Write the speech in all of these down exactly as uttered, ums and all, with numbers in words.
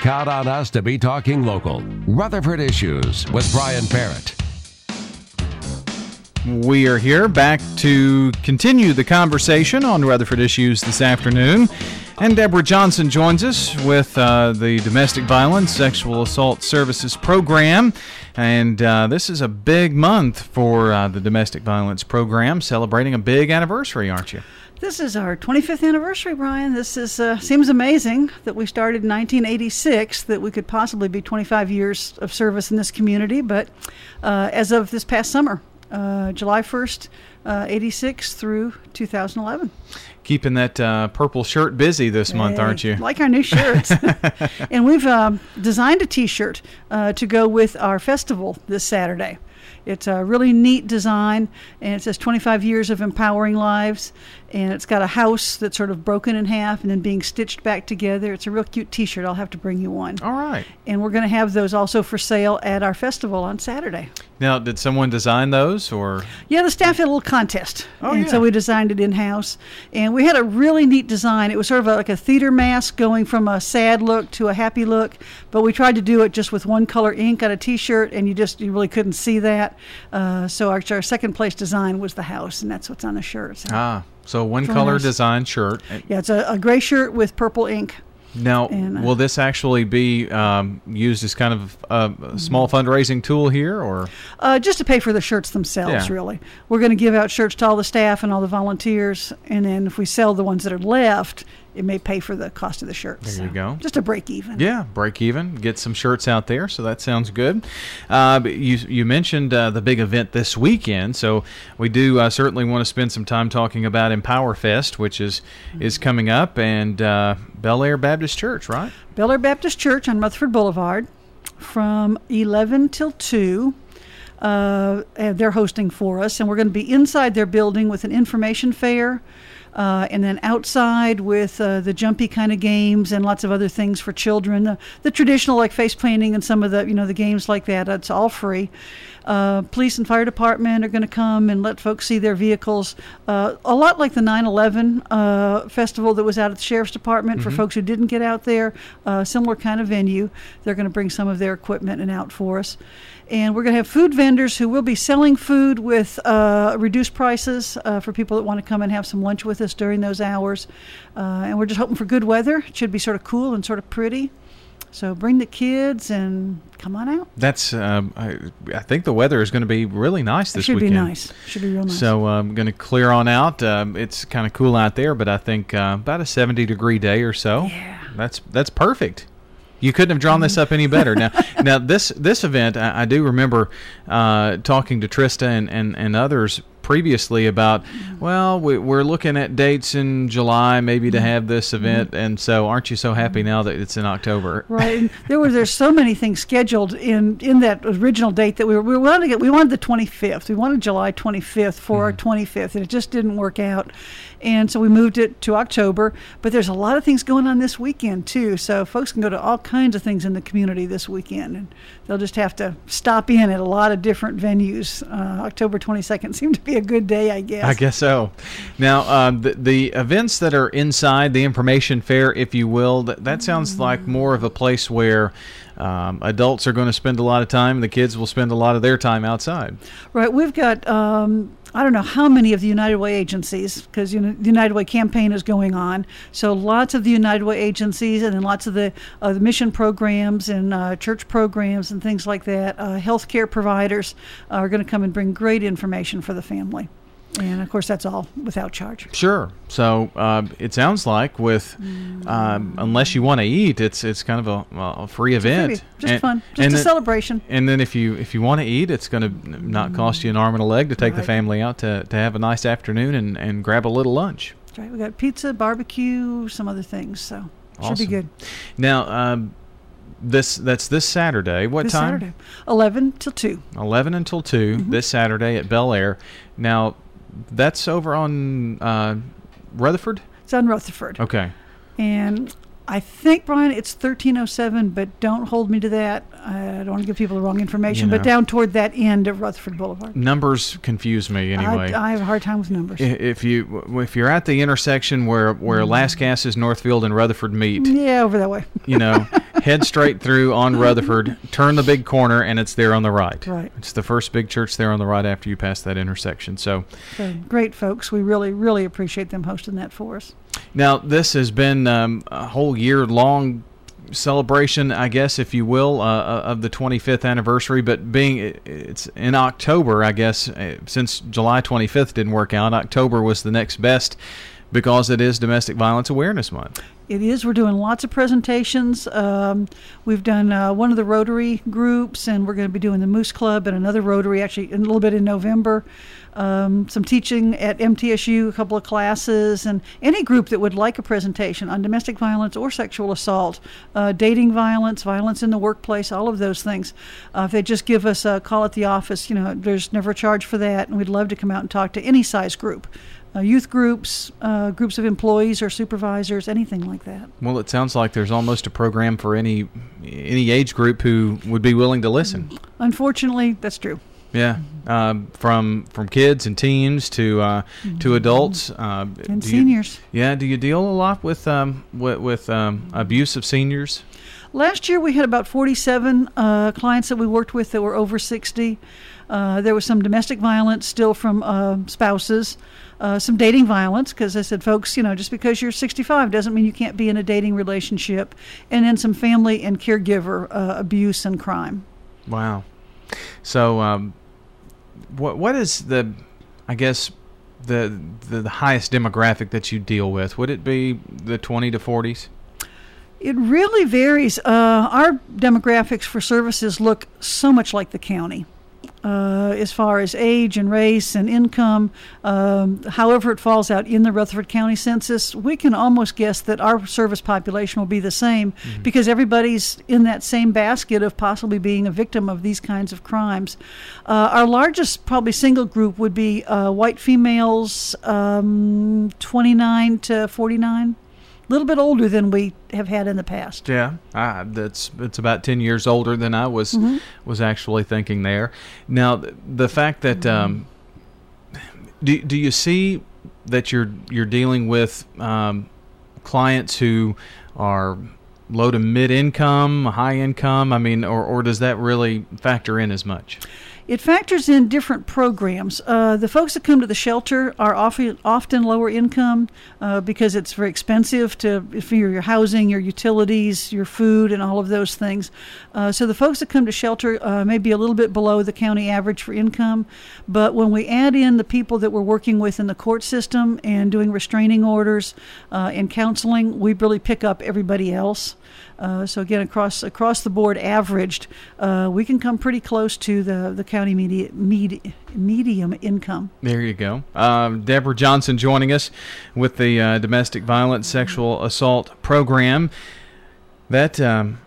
count on us to be talking local. Rutherford Issues with Brian Barrett. We are here back to continue the conversation on Rutherford Issues this afternoon. And Deborah Johnson joins us with uh, the Domestic Violence Sexual Assault Services Program. And uh, this is a big month for uh, the Domestic Violence Program, celebrating a big anniversary, aren't you? This is our twenty-fifth anniversary, Brian. This is uh, seems amazing that we started in nineteen eighty-six, that we could possibly be twenty-five years of service in this community. But uh, as of this past summer, uh, July first, uh, eighty-six through two thousand eleven. Keeping that uh, purple shirt busy this hey, month, aren't you? Like our new shirts. And we've um, designed a T-shirt uh, to go with our festival this Saturday. It's a really neat design, and it says twenty-five years of empowering lives, and it's got a house that's sort of broken in half and then being stitched back together. It's a real cute T-shirt. I'll have to bring you one. All right. And we're going to have those also for sale at our festival on Saturday. Now, did someone design those, or? Yeah, the staff had a little contest, oh, and yeah. so we designed it in-house. And we had a really neat design. It was sort of a, like a theater mask going from a sad look to a happy look, but we tried to do it just with one color ink on a T-shirt, and you just you really couldn't see that. Uh, so our, our second place design was the house, and that's what's on the shirt. So. Ah, so one color nice. design shirt. Yeah, it's a, a gray shirt with purple ink. Now, and, uh, will this actually be um, used as kind of a, a small fundraising tool here, or? Uh, just to pay for the shirts themselves, Yeah. really. We're going to give out shirts to all the staff and all the volunteers, and then if we sell the ones that are left, it may pay for the cost of the shirts. There you So, go. Just a break even. Yeah, break even. Get some shirts out there, so that sounds good. Uh, but you you mentioned uh, the big event this weekend, so we do uh, certainly want to spend some time talking about Empower Fest, which is is coming up, and uh, Bel Air Baptist Church, right? Bel Air Baptist Church on Rutherford Boulevard from eleven till two. Uh, and they're hosting for us, and we're going to be inside their building with an information fair. Uh, and then outside with uh, the jumpy kind of games and lots of other things for children. The, the traditional, like face painting and some of the, you know, the games like that, it's all free. Uh, police and fire department are going to come and let folks see their vehicles. Uh, a lot like the nine eleven uh, festival that was out at the Sheriff's Department Mm-hmm. for folks who didn't get out there. Uh, similar kind of venue. They're going to bring some of their equipment and out for us. And we're going to have food vendors who will be selling food with uh, reduced prices uh, for people that want to come and have some lunch with us during those hours. Uh, and we're just hoping for good weather. It should be sort of cool and sort of pretty. So bring the kids and come on out. That's. Um, I, I think the weather is going to be really nice this it should weekend. be nice. Should be real nice. So I'm um, going to clear on out. Um, it's kind of cool out there, but I think uh, about a seventy degree day or so. Yeah. That's that's perfect. You couldn't have drawn this up any better. Now, now this this event, I, I do remember uh, talking to Trista and, and, and others previously about, well, we, we're looking at dates in July maybe to have this event, and so aren't you so happy now that it's in October? Right. And there were there's so many things scheduled in, in that original date that we were we wanted to get. We wanted the twenty-fifth. We wanted July twenty-fifth for mm-hmm. our twenty-fifth, and it just didn't work out. And so we moved it to October. But there's a lot of things going on this weekend too. So folks can go to all kinds of things in the community this weekend, and they'll just have to stop in at a lot of different venues. Uh, October twenty-second seemed to be a good day, I guess. I guess so. Now, um, the, the events that are inside the information fair, if you will, that, that sounds like more of a place where um, adults are going to spend a lot of time. The kids will spend a lot of their time outside. Right. We've got, um, I don't know how many of the United Way agencies, because you know, the United Way campaign is going on. So lots of the United Way agencies, and then lots of the, uh, the mission programs and uh, church programs and things like that. Uh, healthcare providers are going to come and bring great information for the family. And, of course, that's all without charge. Sure. So uh, it sounds like with, um, unless you want to eat, it's it's kind of a, a free event. It's just and, fun. Just and a then, celebration. And then if you if you want to eat, it's going to not cost you an arm and a leg to take Right. the family out to, to have a nice afternoon and, and grab a little lunch. That's right. We got pizza, barbecue, some other things. So it Awesome. should be good. Now, um, this that's this Saturday. What This time? Saturday, eleven till two. eleven until two Mm-hmm. this Saturday at Bel Air. Now, that's over on uh, Rutherford? It's on Rutherford. Okay. And I think, Brian, it's thirteen oh seven, but don't hold me to that. I don't want to give people the wrong information, You know. but down toward that end of Rutherford Boulevard. Numbers confuse me anyway. I, I have a hard time with numbers. I- If you if you're at the intersection where where Lascassas, Northfield, and Rutherford meet, Yeah, over that way. you know, head straight through on Rutherford, turn the big corner, and it's there on the right. Right. It's the first big church there on the right after you pass that intersection. So, so great folks. We really, really appreciate them hosting that for us. Now, this has been um, a whole year-long celebration, I guess, if you will, uh, of the twenty-fifth anniversary, but being it's in October, I guess, since July twenty-fifth didn't work out, October was the next best because it is Domestic Violence Awareness Month. It is. We're doing lots of presentations. Um, we've done uh, one of the Rotary groups, and we're going to be doing the Moose Club and another Rotary, actually, a little bit in November. Um, some teaching at M T S U, a couple of classes, and any group that would like a presentation on domestic violence or sexual assault, uh, dating violence, violence in the workplace, all of those things. Uh, if they just give us a call at the office, you know, there's never a charge for that, and we'd love to come out and talk to any size group. Uh, youth groups, uh, groups of employees or supervisors, anything like that. Well, it sounds like there's almost a program for any any age group who would be willing to listen. Unfortunately, that's true. Yeah, um, from from kids and teens to uh, mm-hmm. to adults uh, and seniors. You, yeah, do you deal a lot with um, with, with um, abuse of seniors? Last year we had about forty-seven uh, clients that we worked with that were over sixty. Uh, there was some domestic violence still from uh, spouses, uh, some dating violence, because I said, folks, you know, just because you're sixty-five doesn't mean you can't be in a dating relationship, and then some family and caregiver uh, abuse and crime. Wow. So um, what what is the, I guess, the, the the highest demographic that you deal with? Would it be the twenty to forties? It really varies. Uh, our demographics for services look so much like the county. Uh, as far as age and race and income, um, however it falls out in the Rutherford County Census, we can almost guess that our service population will be the same mm-hmm. because everybody's in that same basket of possibly being a victim of these kinds of crimes. Uh, our largest probably single group would be uh, white females, um, twenty-nine to forty-nine. A little bit older than we have had in the past. Yeah, uh, that's it's about ten years older than I was mm-hmm. was actually thinking there. Now, the, the fact that mm-hmm. um, do do you see that you're you're dealing with um, clients who are low to mid income, high income? I mean, or or does that really factor in as much? It factors in different programs. Uh, the folks that come to the shelter are often, often lower income uh, because it's very expensive to for your housing, your utilities, your food, and all of those things. Uh, so the folks that come to shelter uh, may be a little bit below the county average for income. But when we add in the people that we're working with in the court system and doing restraining orders uh, and counseling, we really pick up everybody else. Uh, so again, across across the board, averaged, uh, we can come pretty close to the the county media, med, medium income. There you go. Um, Deborah Johnson joining us with the uh, Domestic Violence Sexual Assault Program. That um,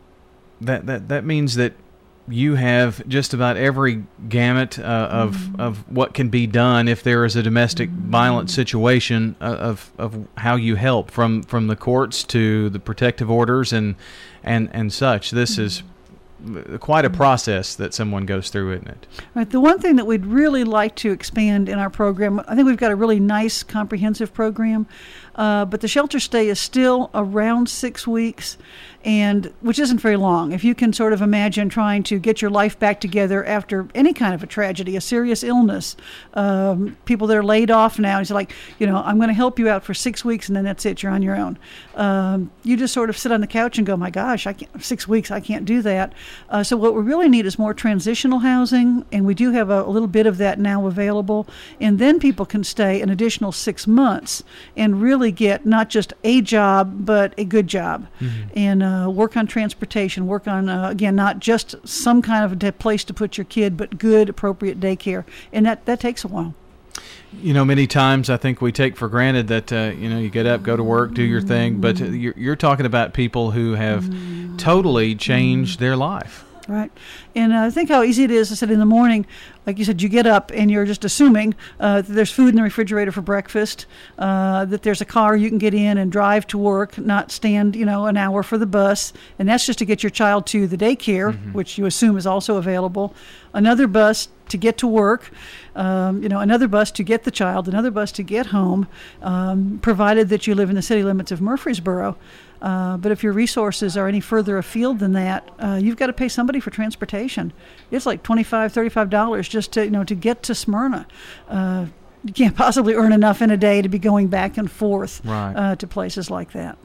that that that means that you have just about every gamut uh, of mm-hmm. of what can be done if there is a domestic mm-hmm. violence situation, uh, of of how you help, from from the courts to the protective orders and and and such. This mm-hmm. is quite a process that someone goes through, isn't it? Right. The one thing that we'd really like to expand in our program, I think we've got a really nice comprehensive program, uh, but the shelter stay is still around six weeks, and which isn't very long. If you can sort of imagine trying to get your life back together after any kind of a tragedy, a serious illness, um, people that are laid off now, it's like, you know, I'm going to help you out for six weeks and then that's it, you're on your own. Um, you just sort of sit on the couch and go, my gosh, I can't, six weeks, I can't do that. Uh, so what we really need is more transitional housing, and we do have a, a little bit of that now available. And then people can stay an additional six months and really get not just a job, but a good job. Mm-hmm. And uh, work on transportation, work on, uh, again, not just some kind of a place to put your kid, but good, appropriate daycare. And that, that takes a while. You know, many times I think we take for granted that, uh, you know, you get up, go to work, do your thing, but you're, you're talking about people who have totally changed their life. Right. And uh, I think how easy it is. I said in the morning, like you said, you get up and you're just assuming uh, that there's food in the refrigerator for breakfast, uh, that there's a car you can get in and drive to work, not stand, you know, an hour for the bus. And that's just to get your child to the daycare, mm-hmm. which you assume is also available. Another bus to get to work, um, you know, another bus to get the child, another bus to get home, um, provided that you live in the city limits of Murfreesboro. Uh, but if your resources are any further afield than that, uh, you've got to pay somebody for transportation. It's like twenty-five dollars, thirty-five dollars just to, you know, to get to Smyrna. Uh, you can't possibly earn enough in a day to be going back and forth right. uh, to places like that.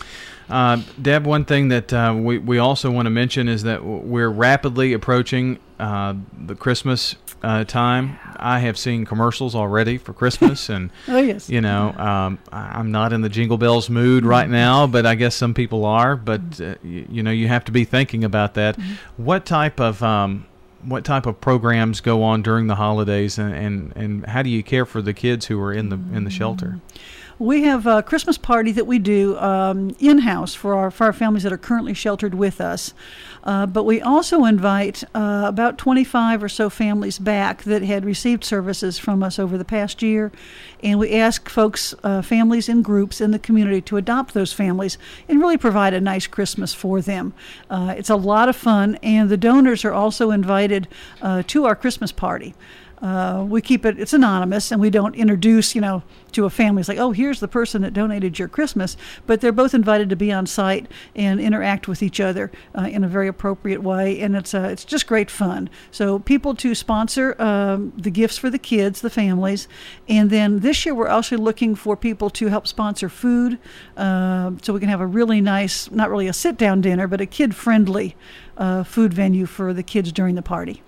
Uh, Deb, one thing that uh, we, we also want to mention is that we're rapidly approaching uh, the Christmas uh, time. I have seen commercials already for Christmas, and oh, yes. you know, um, I'm not in the Jingle Bells mood right now, but I guess some people are. But uh, you, you know, you have to be thinking about that. Mm-hmm. What type of um, what type of programs go on during the holidays, and, and, and how do you care for the kids who are in the in the shelter? We have a Christmas party that we do um, in-house for our, for our families that are currently sheltered with us. Uh, but we also invite uh, about twenty-five or so families back that had received services from us over the past year. And we ask folks, uh, families in groups in the community to adopt those families and really provide a nice Christmas for them. Uh, it's a lot of fun, and the donors are also invited uh, to our Christmas party. Uh, we keep it, it's anonymous, and we don't introduce, you know, to a family. It's like, oh, here's the person that donated your Christmas. But they're both invited to be on site and interact with each other uh, in a very appropriate way. And it's uh, it's just great fun. So people to sponsor um, the gifts for the kids, the families. And then this year we're also looking for people to help sponsor food uh, so we can have a really nice, not really a sit-down dinner, but a kid-friendly uh, food venue for the kids during the party.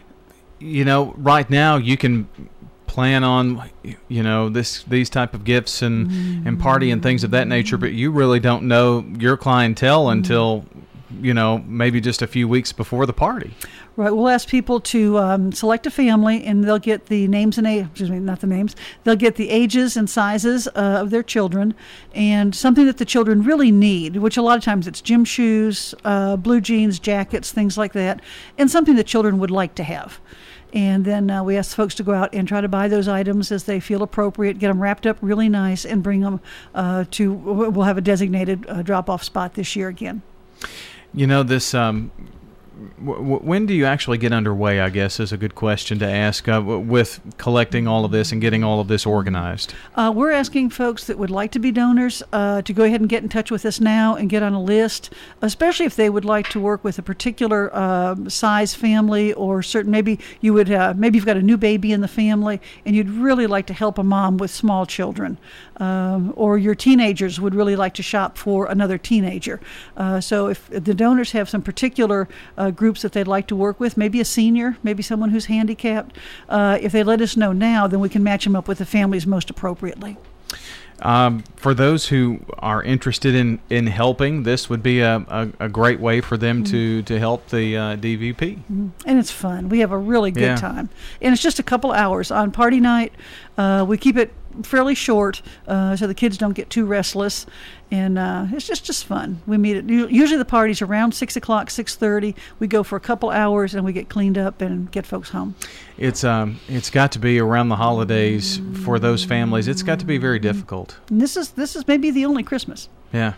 You know, right now you can plan on, you know, this these type of gifts and, mm-hmm. and party and things of that nature, but you really don't know your clientele mm-hmm. until, you know, maybe just a few weeks before the party. Right. We'll ask people to um, select a family, and they'll get the names and age, excuse me, not the names. They'll get the ages and sizes uh, of their children, and something that the children really need, which a lot of times it's gym shoes, uh, blue jeans, jackets, things like that, and something that children would like to have. And then uh, we ask folks to go out and try to buy those items as they feel appropriate, get them wrapped up really nice, and bring them uh, to, we'll have a designated uh, drop-off spot this year again. You know, this, um, w- w- when do you actually get underway, I guess, is a good question to ask uh, w- with collecting all of this and getting all of this organized. Uh, we're asking folks that would like to be donors uh, to go ahead and get in touch with us now and get on a list, especially if they would like to work with a particular uh, size family, or certain, maybe you would, uh, maybe you've got a new baby in the family and you'd really like to help a mom with small children. Um, or your teenagers would really like to shop for another teenager. Uh, so if the donors have some particular uh, groups that they'd like to work with, maybe a senior, maybe someone who's handicapped, uh, if they let us know now, then we can match them up with the families most appropriately. Um, for those who are interested in, in helping, this would be a, a, a great way for them mm-hmm. to, to help the uh, D V P. Mm-hmm. And it's fun. We have a really good yeah. time. And it's just a couple hours. On party night, uh, we keep it fairly short uh, so the kids don't get too restless. And uh, it's just, just fun. We meet at, usually the party's around six o'clock, six thirty. We go for a couple hours and we get cleaned up and get folks home. It's um, it's got to be around the holidays for those families. It's got to be very difficult. And this is this is maybe the only Christmas. Yeah.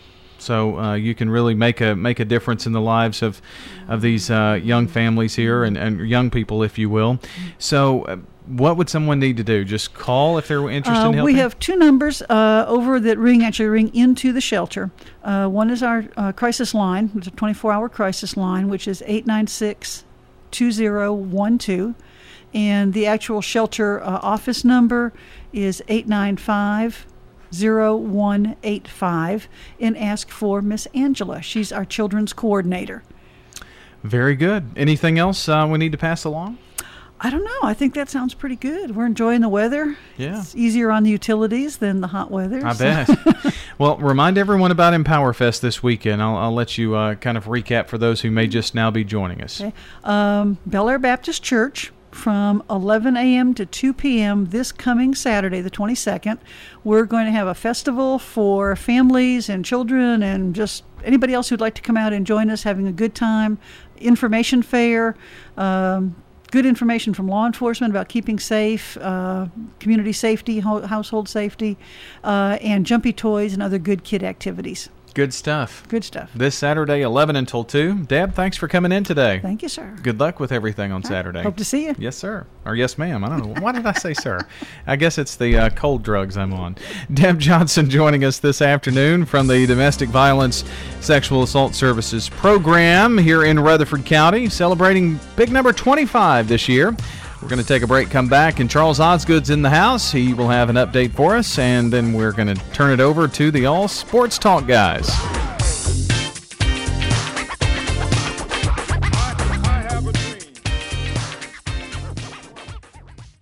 So uh, you can really make a make a difference in the lives of of these uh, young families here and, and young people, if you will. So uh, what would someone need to do? Just call if they're interested uh, in helping? We have two numbers uh, over that ring, actually ring into the shelter. Uh, one is our uh, crisis line. It's a twenty-four hour crisis line, which is eight nine six, two zero one two. And the actual shelter uh, office number is eight nine five, zero one eight five, and ask for Miss Angela. She's our children's coordinator. Very good. Anything else uh, we need to pass along? I don't know. I think that sounds pretty good. We're enjoying the weather. Yeah. It's easier on the utilities than the hot weather. I so. bet. Well, remind everyone about Empower Fest this weekend. I'll, I'll let you uh, kind of recap for those who may just now be joining us. Okay. Um, Bel Air Baptist Church from eleven a.m. to two p.m. this coming Saturday, the twenty-second. We're going to have a festival for families and children and just anybody else who'd like to come out and join us, having a good time. Information fair. Um, Good information from law enforcement about keeping safe, uh, community safety, ho- household safety, uh, and jumpy toys and other good kid activities. Good stuff. Good stuff. This Saturday, eleven until two. Deb, thanks for coming in today. Thank you, sir. Good luck with everything on Saturday. Hope to see you. Yes, sir. Or yes, ma'am. I don't know. Why did I say sir? I guess it's the uh, cold drugs I'm on. Deb Johnson joining us this afternoon from the Domestic Violence Sexual Assault Services Program here in Rutherford County, celebrating big number twenty-five this year. We're going to take a break, come back, and Charles Osgood's in the house. He will have an update for us, and then we're going to turn it over to the All Sports Talk guys.